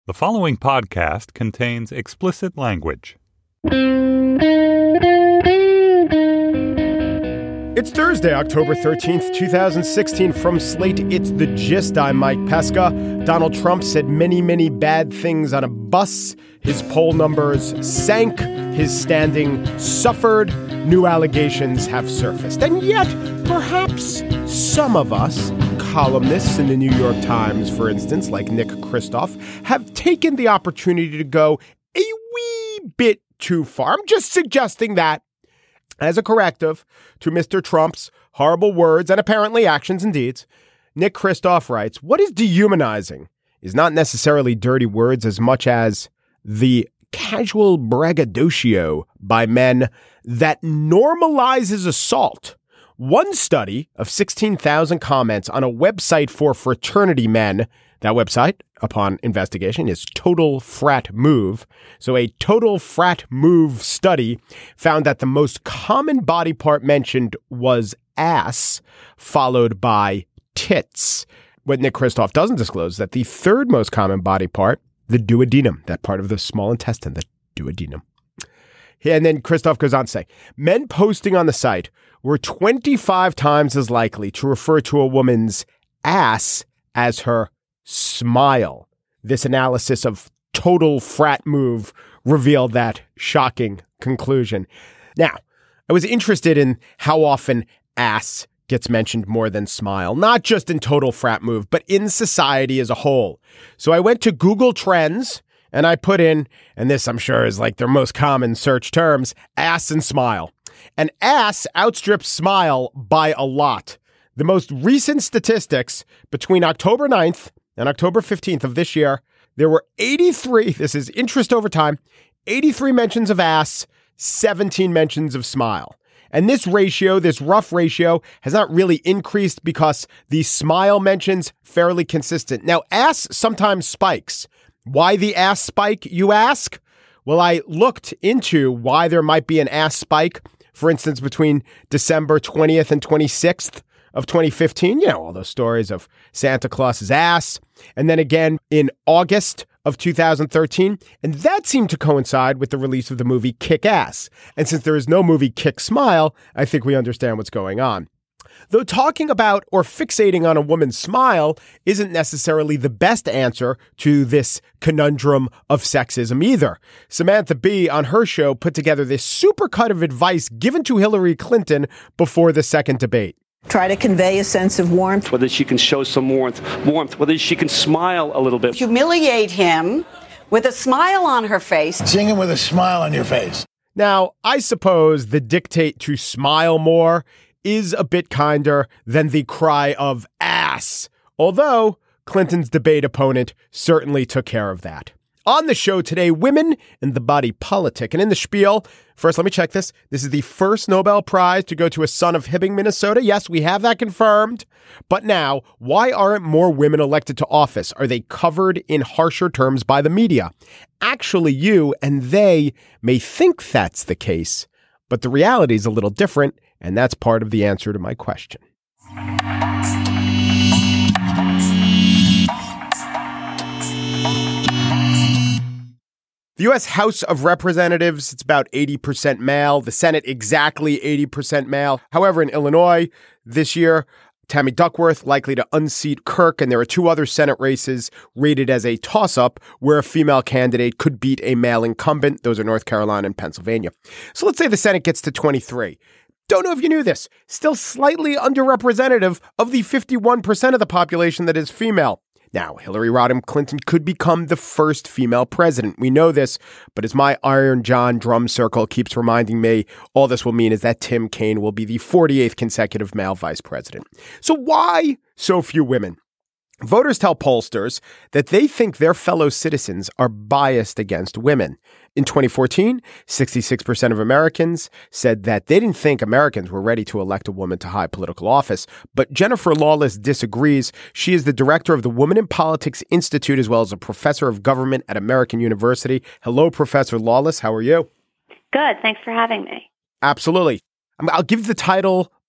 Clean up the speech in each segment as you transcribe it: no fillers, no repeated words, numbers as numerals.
The following podcast contains explicit language. It's Thursday, October 13th, 2016. From Slate, it's The Gist. I'm Mike Pesca. Donald Trump said many bad things on a bus. His poll numbers sank. His standing suffered. New allegations have surfaced. And yet, perhaps some of us, columnists in the New York Times, for instance, like Nick Kristof, have taken the opportunity to go a wee bit too far. I'm just suggesting that as a corrective to Mr. Trump's horrible words and apparently actions and deeds. Nick Kristof writes, what is dehumanizing is not necessarily dirty words as much as the casual braggadocio by men that normalizes assault. One study of 16,000 comments on a website for fraternity men, that website, upon investigation, is Total Frat Move. So a Total Frat Move study found that the most common body part mentioned was ass, followed by tits. What Nick Kristof doesn't disclose is that the third most common body part, the duodenum, that part of the small intestine, the duodenum. And then Kristof goes on to say, men posting on the site were 25 times as likely to refer to a woman's ass as her smile. This analysis of Total Frat Move revealed that shocking conclusion. Now, I was interested in how often ass gets mentioned more than smile, not just in Total Frat Move, but in society as a whole. So I went to Google Trends and I put in, and this I'm sure is like their most common search terms, ass and smile. And ass outstrips smile by a lot. The most recent statistics between October 9th and October 15th of this year, there were 83, this is interest over time, 83 mentions of ass, 17 mentions of smile. And this ratio, this rough ratio, has not really increased because the smile mentions fairly consistent. Now, ass sometimes spikes. Why the ass spike, you ask? Well, I looked into why there might be an ass spike, for instance, between December 20th and 26th of 2015. You know, all those stories of Santa Claus's ass. And then again in August of 2013. And that seemed to coincide with the release of the movie Kick-Ass. And since there is no movie Kick-Smile, I think we understand what's going on. Though talking about or fixating on a woman's smile isn't necessarily the best answer to this conundrum of sexism either. Samantha Bee on her show put together this supercut of advice given to Hillary Clinton before the second debate. Try to convey a sense of warmth. Whether she can show some warmth, whether she can smile a little bit. Humiliate him with a smile on her face. Sing him with a smile on your face. Now, I suppose the dictate to smile more is a bit kinder than the cry of ass, although Clinton's debate opponent certainly took care of that. On the show today, women and the body politic. And in the spiel, first, let me check this. This is the first Nobel Prize to go to a son of Hibbing, Minnesota. Yes, we have that confirmed. But now, why aren't more women elected to office? Are they covered in harsher terms by the media? Actually, you and they may think that's the case, but the reality is a little different. And that's part of the answer to my question. The U.S. House of Representatives, it's about 80% male. The Senate, exactly 80% male. However, in Illinois this year, Tammy Duckworth likely to unseat Kirk, and there are two other Senate races rated as a toss-up where a female candidate could beat a male incumbent. Those are North Carolina and Pennsylvania. So let's say the Senate gets to 23. Don't know if you knew this. Still slightly underrepresentative of the 51% of the population that is female. Now, Hillary Rodham Clinton could become the first female president. We know this, but as my Iron John drum circle keeps reminding me, all this will mean is that Tim Kaine will be the 48th consecutive male vice president. So why so few women? Voters tell pollsters that they think their fellow citizens are biased against women. In 2014, 66% of Americans said that they didn't think Americans were ready to elect a woman to high political office. But Jennifer Lawless disagrees. She is the director of the Women in Politics Institute, as well as a professor of government at American University. Hello, Professor Lawless. How are you? Good. Thanks for having me. Absolutely. I'll give the title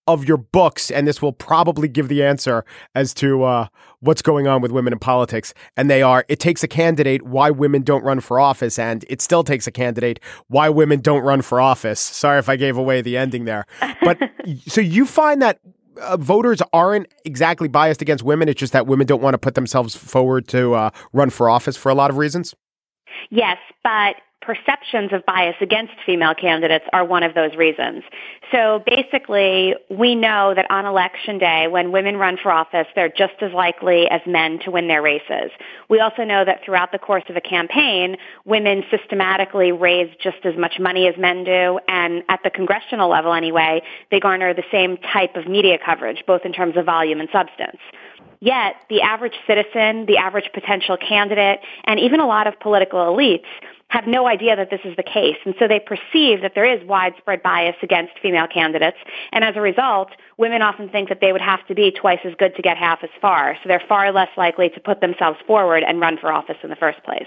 of your books, and this will probably give the answer as to what's going on with women in politics. And they are, It Takes a Candidate, Why Women Don't Run for Office, and It Still Takes a Candidate, Why Women Don't Run for Office. Sorry if I gave away the ending there. But so you find that voters aren't exactly biased against women. It's just that women don't want to put themselves forward to run for office for a lot of reasons? Yes, but perceptions of bias against female candidates are one of those reasons. So basically, we know that on election day, when women run for office, they're just as likely as men to win their races. We also know that throughout the course of a campaign, women systematically raise just as much money as men do, and at the congressional level anyway, they garner the same type of media coverage, both in terms of volume and substance. Yet, the average citizen, the average potential candidate, and even a lot of political elites have no idea that this is the case. And so they perceive that there is widespread bias against female candidates. And as a result, women often think that they would have to be twice as good to get half as far. So they're far less likely to put themselves forward and run for office in the first place.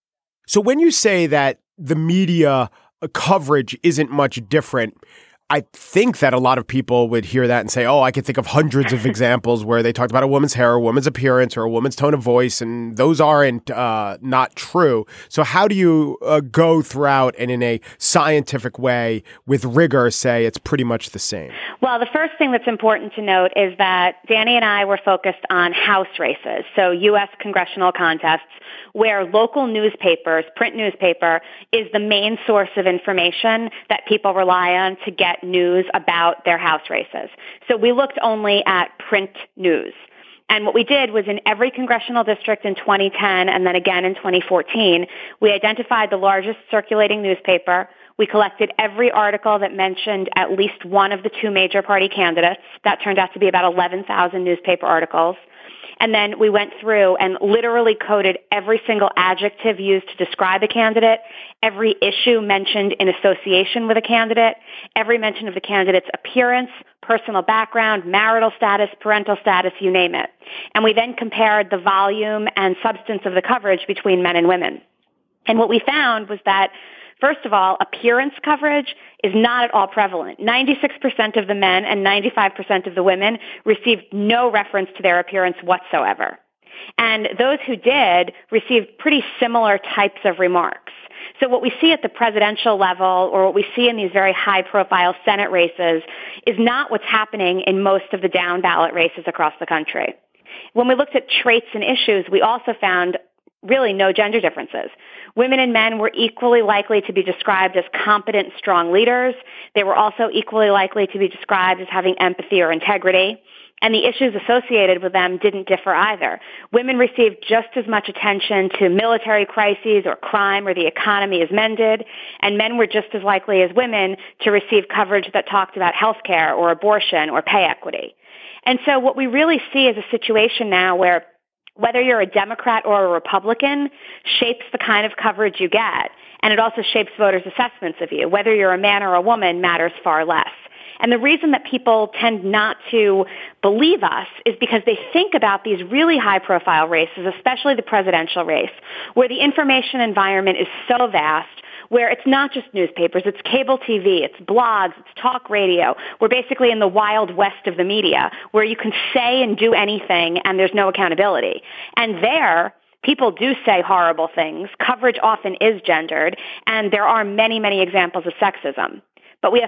So when you say that the media coverage isn't much different, I think that a lot of people would hear that and say, oh, I could think of hundreds of examples where they talked about a woman's hair, a woman's appearance, or a woman's tone of voice, and those aren't not true. So how do you go throughout and in a scientific way with rigor say it's pretty much the same? Well, the first thing that's important to note is that Danny and I were focused on House races, so U.S. congressional contests, where local newspapers, print newspaper, is the main source of information that people rely on to get news about their House races. So we looked only at print news. And what we did was in every congressional district in 2010 and then again in 2014, we identified the largest circulating newspaper. We collected every article that mentioned at least one of the two major party candidates. That turned out to be about 11,000 newspaper articles. And then we went through and literally coded every single adjective used to describe a candidate, every issue mentioned in association with a candidate, every mention of the candidate's appearance, personal background, marital status, parental status, you name it. And we then compared the volume and substance of the coverage between men and women. And what we found was that, first of all, appearance coverage is not at all prevalent. 96% of the men and 95% of the women received no reference to their appearance whatsoever. And those who did received pretty similar types of remarks. So what we see at the presidential level or what we see in these very high-profile Senate races is not what's happening in most of the down-ballot races across the country. When we looked at traits and issues, we also found really no gender differences. Women and men were equally likely to be described as competent, strong leaders. They were also equally likely to be described as having empathy or integrity. And the issues associated with them didn't differ either. Women received just as much attention to military crises or crime or the economy as men did, and men were just as likely as women to receive coverage that talked about health care or abortion or pay equity. And so what we really see is a situation now where whether you're a Democrat or a Republican shapes the kind of coverage you get, and it also shapes voters' assessments of you. Whether you're a man or a woman matters far less. And the reason that people tend not to believe us is because they think about these really high-profile races, especially the presidential race, where the information environment is so vast, where it's not just newspapers, it's cable TV, it's blogs, it's talk radio. We're basically in the wild west of the media, where you can say and do anything and there's no accountability. And there, people do say horrible things. Coverage often is gendered, and there are many, many examples of sexism. But we have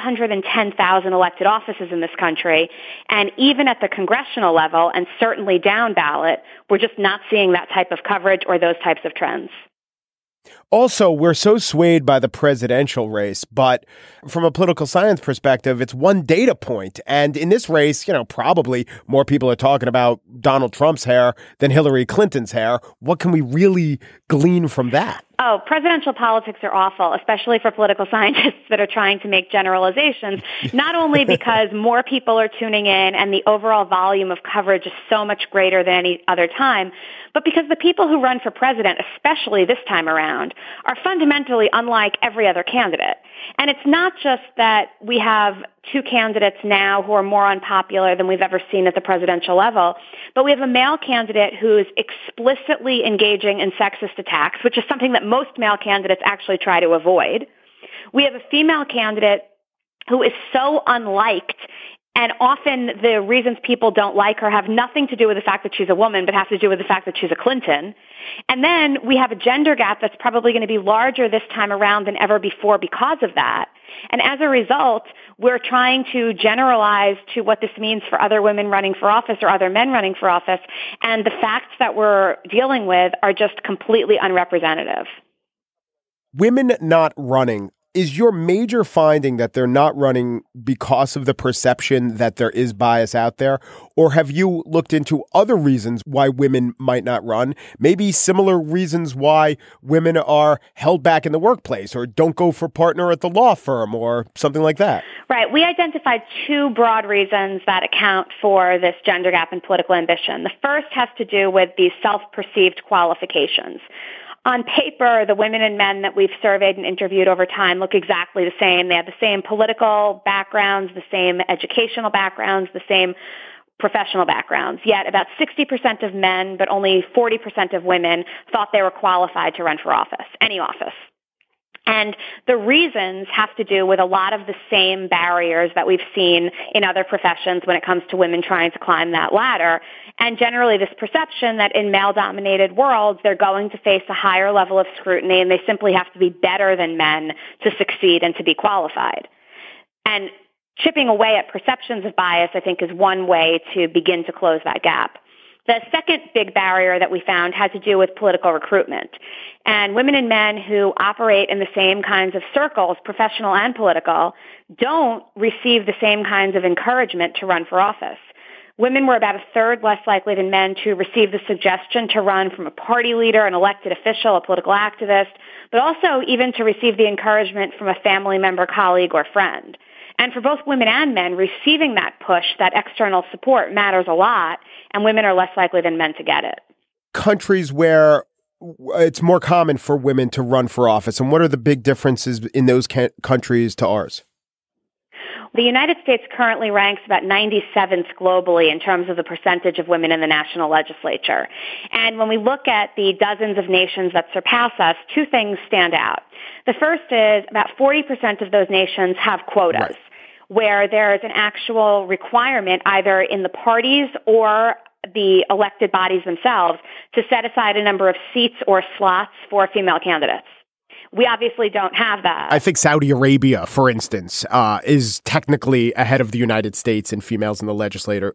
510,000 elected offices in this country, and even at the congressional level, and certainly down ballot, we're just not seeing that type of coverage or those types of trends. Also, we're so swayed by the presidential race, but from a political science perspective, it's one data point. And in this race, probably more people are talking about Donald Trump's hair than Hillary Clinton's hair. What can we really glean from that? Oh, presidential politics are awful, especially for political scientists that are trying to make generalizations, not only because more people are tuning in and the overall volume of coverage is so much greater than any other time, but because the people who run for president, especially this time around, are fundamentally unlike every other candidate. And it's not just that we have two candidates now who are more unpopular than we've ever seen at the presidential level, but we have a male candidate who's explicitly engaging in sexist attacks, which is something that most male candidates actually try to avoid. We have a female candidate who is so unliked And often the reasons people don't like her have nothing to do with the fact that she's a woman, but have to do with the fact that she's a Clinton. And then we have a gender gap that's probably going to be larger this time around than ever before because of that. And as a result, we're trying to generalize to what this means for other women running for office or other men running for office. And the facts that we're dealing with are just completely unrepresentative. Women not running. Is your major finding that they're not running because of the perception that there is bias out there? Or have you looked into other reasons why women might not run? Maybe similar reasons why women are held back in the workplace or don't go for partner at the law firm or something like that? Right. We identified two broad reasons that account for this gender gap in political ambition. The first has to do with these self-perceived qualifications. On paper, the women and men that we've surveyed and interviewed over time look exactly the same. They have the same political backgrounds, the same educational backgrounds, the same professional backgrounds. Yet about 60% of men, but only 40% of women thought they were qualified to run for office, any office. And the reasons have to do with a lot of the same barriers that we've seen in other professions when it comes to women trying to climb that ladder. And generally this perception that in male-dominated worlds, they're going to face a higher level of scrutiny and they simply have to be better than men to succeed and to be qualified. And chipping away at perceptions of bias, I think, is one way to begin to close that gap. The second big barrier that we found had to do with political recruitment. And women and men who operate in the same kinds of circles, professional and political, don't receive the same kinds of encouragement to run for office. Women were about a third less likely than men to receive the suggestion to run from a party leader, an elected official, a political activist, but also even to receive the encouragement from a family member, colleague, or friend. And for both women and men, receiving that push, that external support matters a lot, and women are less likely than men to get it. Countries where it's more common for women to run for office, and what are the big differences in those countries to ours? The United States currently ranks about 97th globally in terms of the percentage of women in the national legislature. And when we look at the dozens of nations that surpass us, two things stand out. The first is about 40% of those nations have quotas, right, where there is an actual requirement either in the parties or the elected bodies themselves to set aside a number of seats or slots for female candidates. We obviously don't have that. I think Saudi Arabia, for instance, is technically ahead of the United States in females in the legislature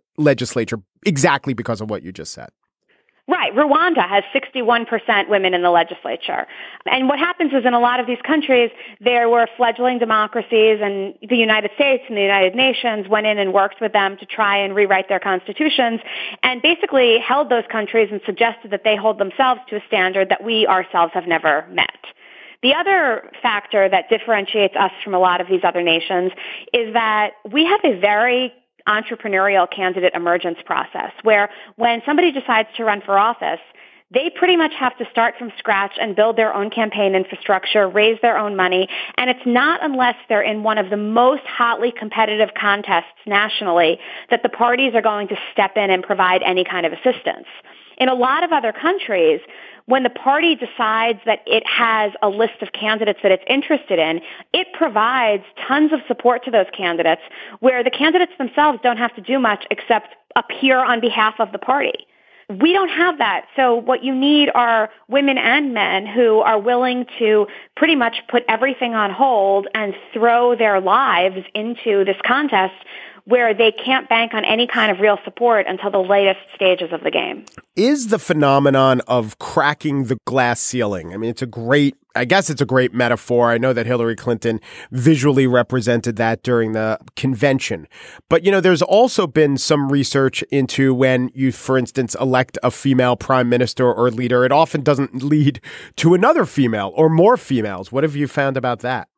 exactly because of what you just said. Right. Rwanda has 61% women in the legislature. And what happens is in a lot of these countries, there were fledgling democracies, and the United States and the United Nations went in and worked with them to try and rewrite their constitutions and basically held those countries and suggested that they hold themselves to a standard that we ourselves have never met. The other factor that differentiates us from a lot of these other nations is that we have a very entrepreneurial candidate emergence process where when somebody decides to run for office, they pretty much have to start from scratch and build their own campaign infrastructure, raise their own money, and it's not unless they're in one of the most hotly competitive contests nationally that the parties are going to step in and provide any kind of assistance. In a lot of other countries, when the party decides that it has a list of candidates that it's interested in, it provides tons of support to those candidates where the candidates themselves don't have to do much except appear on behalf of the party. We don't have that. So what you need are women and men who are willing to pretty much put everything on hold and throw their lives into this contest where they can't bank on any kind of real support until the latest stages of the game. Is the phenomenon of cracking the glass ceiling, I mean, it's a great metaphor. I know that Hillary Clinton visually represented that during the convention. But, there's also been some research into when you, for instance, elect a female prime minister or leader, it often doesn't lead to another female or more females. What have you found about that?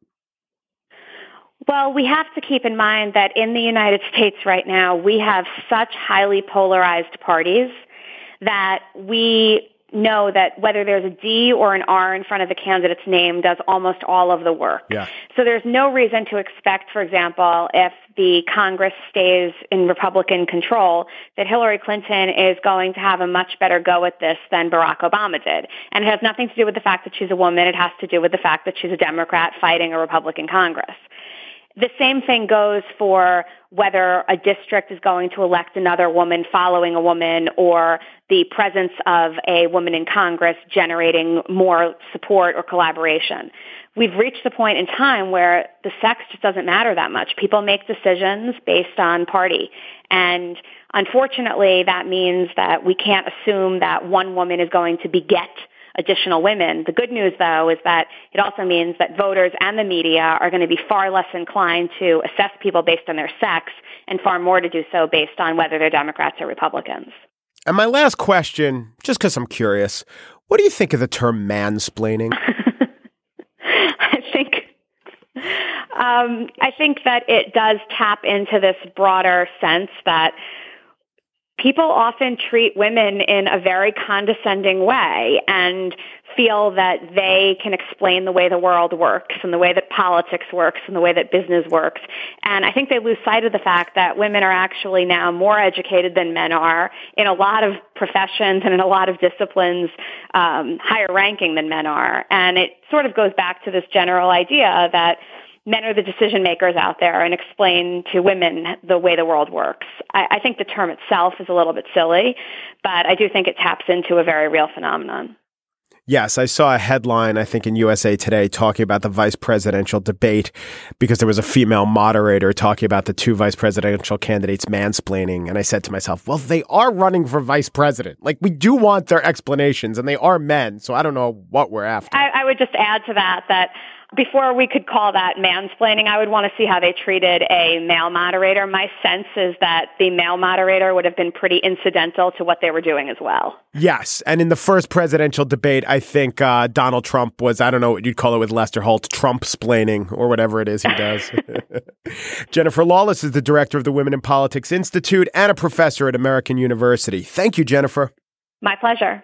Well, we have to keep in mind that in the United States right now, we have such highly polarized parties that we know that whether there's a D or an R in front of the candidate's name does almost all of the work. Yeah. So there's no reason to expect, for example, if the Congress stays in Republican control, that Hillary Clinton is going to have a much better go at this than Barack Obama did. And it has nothing to do with the fact that she's a woman. It has to do with the fact that she's a Democrat fighting a Republican Congress. The same thing goes for whether a district is going to elect another woman following a woman, or the presence of a woman in Congress generating more support or collaboration. We've reached the point in time where the sex just doesn't matter that much. People make decisions based on party. And unfortunately, that means that we can't assume that one woman is going to beget additional women. The good news, though, is that it also means that voters and the media are going to be far less inclined to assess people based on their sex, and far more to do so based on whether they're Democrats or Republicans. And my last question, just because I'm curious, what do you think of the term mansplaining? I think that it does tap into this broader sense that people often treat women in a very condescending way and feel that they can explain the way the world works and the way that politics works and the way that business works. And I think they lose sight of the fact that women are actually now more educated than men are in a lot of professions and in a lot of disciplines, higher ranking than men are. And it sort of goes back to this general idea that men are the decision makers out there and explain to women the way the world works. I think the term itself is a little bit silly, but I do think it taps into a very real phenomenon. Yes, I saw a headline, I think in USA Today, talking about the vice presidential debate because there was a female moderator talking about the two vice presidential candidates mansplaining. And I said to myself, well, they are running for vice president. Like, we do want their explanations, and they are men. So I don't know what we're after. I would just add to that before we could call that mansplaining, I would want to see how they treated a male moderator. My sense is that the male moderator would have been pretty incidental to what they were doing as well. Yes. And in the first presidential debate, I think Donald Trump was, I don't know what you'd call it with Lester Holt, Trump-splaining or whatever it is he does. Jennifer Lawless is the director of the Women in Politics Institute and a professor at American University. Thank you, Jennifer. My pleasure.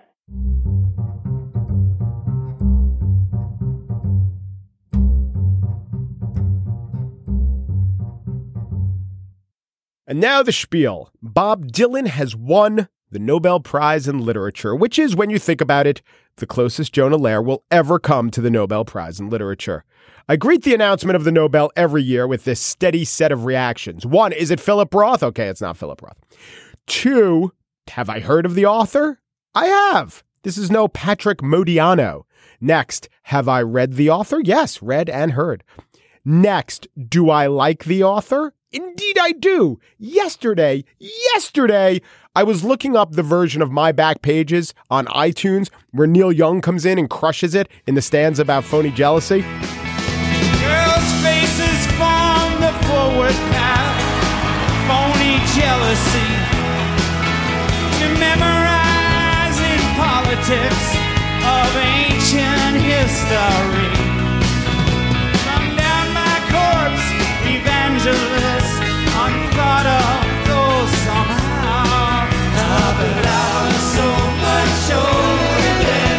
And now the spiel. Bob Dylan has won the Nobel Prize in Literature, which is, when you think about it, the closest Jonah Lehrer will ever come to the Nobel Prize in Literature. I greet the announcement of the Nobel every year with this steady set of reactions. 1, is it Philip Roth? Okay, it's not Philip Roth. 2, have I heard of the author? I have. This is no Patrick Modiano. Next, have I read the author? Yes, read and heard. Next, do I like the author? Indeed I do. Yesterday, I was looking up the version of My Back Pages on iTunes where Neil Young comes in and crushes it in the stanza about phony jealousy. Girls' faces form the forward path, phony jealousy. To memorize in politics of ancient history. From down my corpse, evangelists, unthought of, though somehow. But I was so much older then,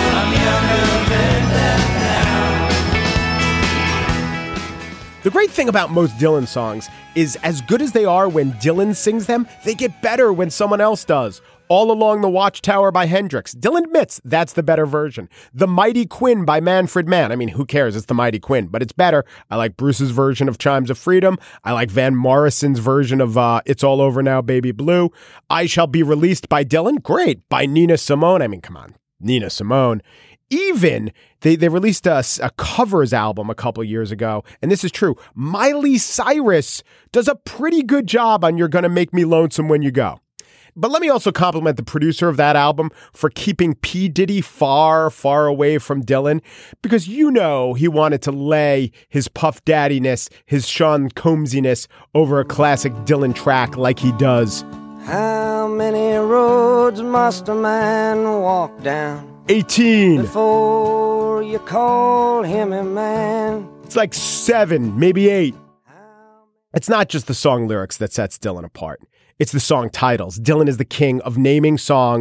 I'm younger than that now. The great thing about most Dylan songs is as good as they are when Dylan sings them, they get better when someone else does. All Along the Watchtower by Hendrix. Dylan admits that's the better version. The Mighty Quinn by Manfred Mann. I mean, who cares? It's the Mighty Quinn, but it's better. I like Bruce's version of Chimes of Freedom. I like Van Morrison's version of It's All Over Now, Baby Blue. I Shall Be Released by Dylan. Great. By Nina Simone. I mean, come on. Nina Simone. Even they released a covers album a couple years ago, and this is true. Miley Cyrus does a pretty good job on You're Gonna Make Me Lonesome When You Go. But let me also compliment the producer of that album for keeping P. Diddy far, far away from Dylan, because you know he wanted to lay his Puff Daddiness, his Sean Combsiness over a classic Dylan track like he does. How many roads must a man walk down 18 before you call him a man? It's like 7, maybe 8. It's not just the song lyrics that sets Dylan apart. It's the song titles. Dylan is the king of naming songs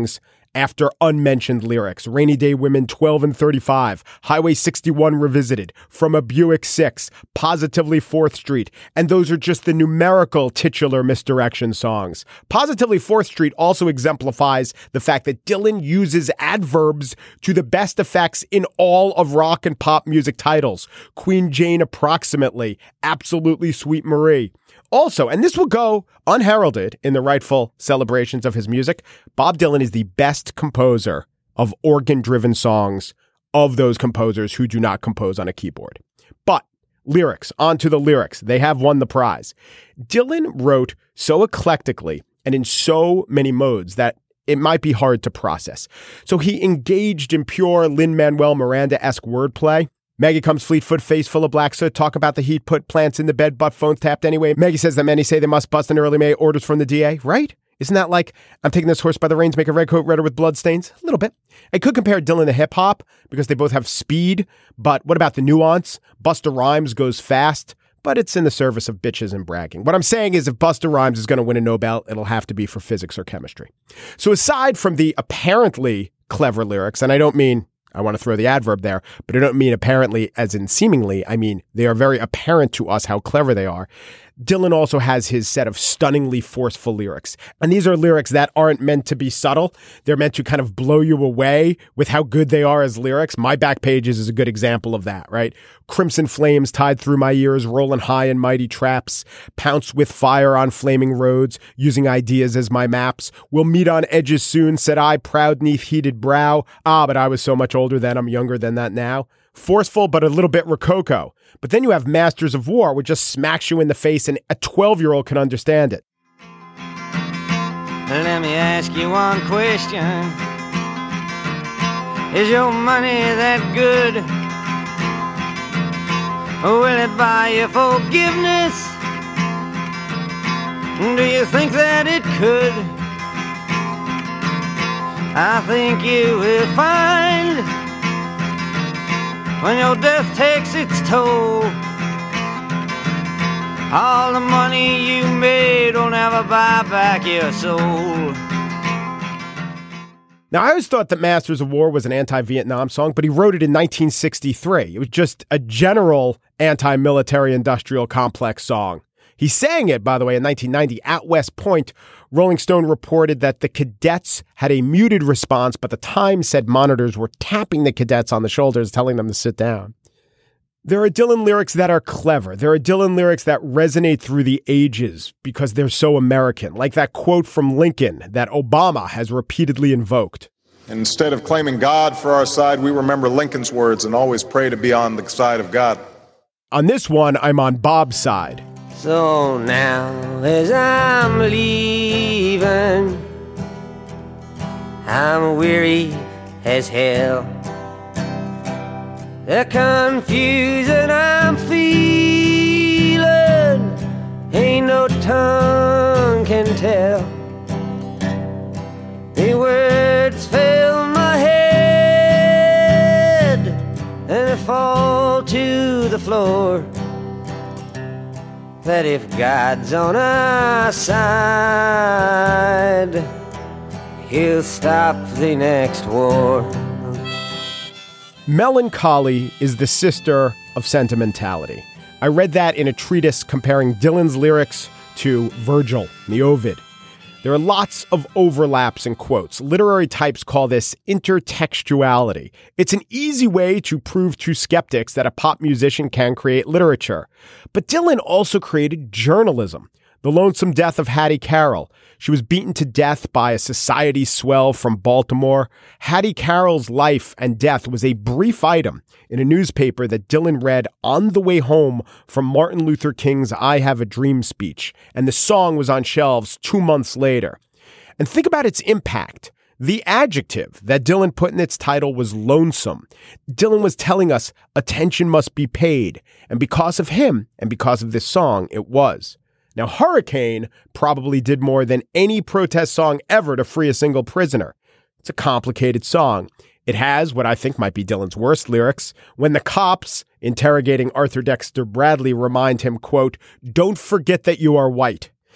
after unmentioned lyrics. Rainy Day Women 12 and 35, Highway 61 Revisited, From a Buick 6, Positively 4th Street, and those are just the numerical titular misdirection songs. Positively 4th Street also exemplifies the fact that Dylan uses adverbs to the best effects in all of rock and pop music titles. Queen Jane approximately, Absolutely Sweet Marie. Also, and this will go unheralded in the rightful celebrations of his music, Bob Dylan is the best composer of organ-driven songs of those composers who do not compose on a keyboard. But lyrics, on to the lyrics. They have won the prize. Dylan wrote so eclectically and in so many modes that it might be hard to process. So he engaged in pure Lin-Manuel Miranda-esque wordplay. Maggie comes Fleetfoot, face full of black soot, talk about the heat, put plants in the bed, but phones tapped anyway. Maggie says that many say they must bust in early May, orders from the DA, right? Isn't that like, I'm taking this horse by the reins, make a red coat redder with blood stains? A little bit. I could compare Dylan to hip hop because they both have speed, but what about the nuance? Busta Rhymes goes fast, but it's in the service of bitches and bragging. What I'm saying is if Busta Rhymes is going to win a Nobel, it'll have to be for physics or chemistry. So aside from the apparently clever lyrics, and I don't mean, I want to throw the adverb there, but I don't mean apparently as in seemingly. I mean, they are very apparent to us how clever they are. Dylan also has his set of stunningly forceful lyrics. And these are lyrics that aren't meant to be subtle. They're meant to kind of blow you away with how good they are as lyrics. My Back Pages is a good example of that, right? Crimson flames tied through my ears, rolling high in mighty traps, pounce with fire on flaming roads, using ideas as my maps. We'll meet on edges soon, said I, proud neath heated brow. Ah, but I was so much older then, I'm younger than that now. Forceful, but a little bit rococo. But then you have Masters of War, which just smacks you in the face, and a 12-year-old can understand it. Let me ask you one question. Is your money that good? Or will it buy you forgiveness? Do you think that it could? I think you will find when your death takes its toll, all the money you made will never buy back your soul. Now, I always thought that Masters of War was an anti-Vietnam song, but he wrote it in 1963. It was just a general anti-military industrial complex song. He sang it, by the way, in 1990 at West Point. Rolling Stone reported that the cadets had a muted response, but the Times said monitors were tapping the cadets on the shoulders, telling them to sit down. There are Dylan lyrics that are clever. There are Dylan lyrics that resonate through the ages because they're so American, like that quote from Lincoln that Obama has repeatedly invoked. Instead of claiming God for our side, we remember Lincoln's words and always pray to be on the side of God. On this one, I'm on Bob's side. So now as I'm leaving, I'm weary as hell. The confusion I'm feeling ain't no tongue can tell. The words fill my head and fall to the floor. That if God's on our side, he'll stop the next war. Melancholy is the sister of sentimentality. I read that in a treatise comparing Dylan's lyrics to Virgil, the Ovid. There are lots of overlaps in quotes. Literary types call this intertextuality. It's an easy way to prove to skeptics that a pop musician can create literature. But Dylan also created journalism. The lonesome death of Hattie Carroll. She was beaten to death by a society swell from Baltimore. Hattie Carroll's life and death was a brief item in a newspaper that Dylan read on the way home from Martin Luther King's I Have a Dream speech, and the song was on shelves 2 months later. And think about its impact. The adjective that Dylan put in its title was lonesome. Dylan was telling us attention must be paid, and because of him and because of this song, it was. Now, Hurricane probably did more than any protest song ever to free a single prisoner. It's a complicated song. It has what I think might be Dylan's worst lyrics. When the cops interrogating Arthur Dexter Bradley remind him, quote, "Don't forget that you are white."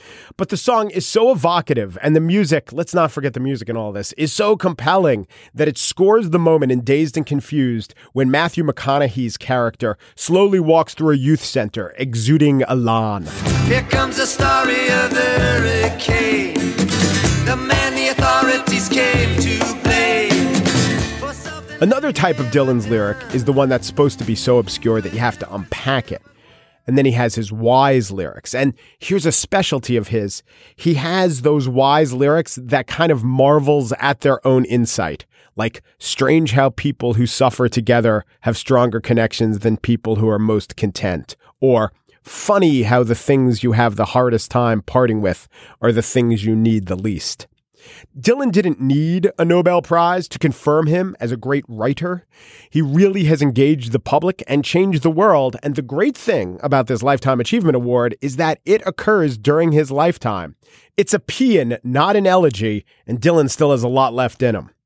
But the song is so evocative, and the music, let's not forget the music in all this, is so compelling that it scores the moment in Dazed and Confused when Matthew McConaughey's character slowly walks through a youth center, exuding elan. Here comes the story of the hurricane, the man the authorities came to blame. Another type of Dylan's lyric is the one that's supposed to be so obscure that you have to unpack it. And then he has his wise lyrics. And here's a specialty of his. He has those wise lyrics that kind of marvels at their own insight. Like, strange how people who suffer together have stronger connections than people who are most content. Or, funny how the things you have the hardest time parting with are the things you need the least. Dylan didn't need a Nobel Prize to confirm him as a great writer. He really has engaged the public and changed the world. And the great thing about this Lifetime Achievement Award is that it occurs during his lifetime. It's a paean, not an elegy, and Dylan still has a lot left in him.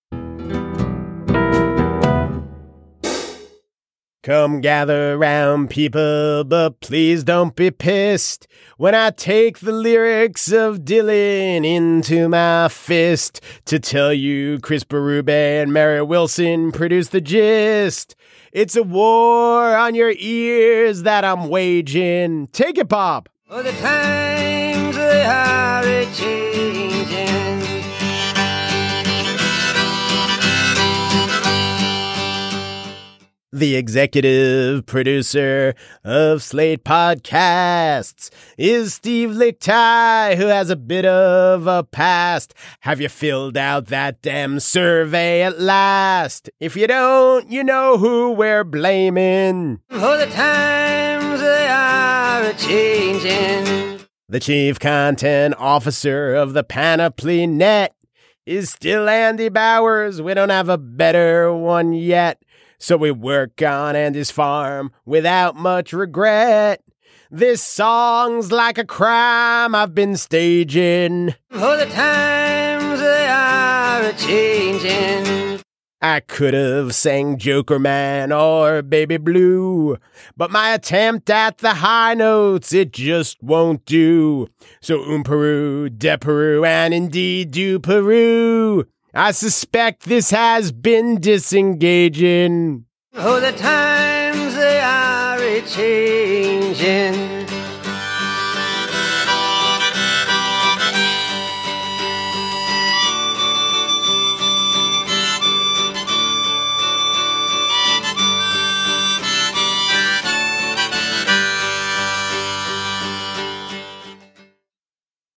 Come gather round, people, but please don't be pissed when I take the lyrics of Dylan into my fist to tell you Chris Berube and Mary Wilson produced the gist. It's a war on your ears that I'm waging. Take it, Bob. Oh, the times they are a-changing. The executive producer of Slate Podcasts is Steve Lickteig, who has a bit of a past. Have you filled out that damn survey at last? If you don't, you know who we're blaming. Oh, the times they are a-changing. The chief content officer of the Panoply Net is still Andy Bowers. We don't have a better one yet. So we work on Andy's farm without much regret. This song's like a crime I've been staging. Oh, the times they are a-changing. I could have sang Joker Man or Baby Blue, but my attempt at the high notes, it just won't do. So Peru, De Peru, and indeed do Peru. I suspect this has been disengaging. Oh, the times they are a-changing.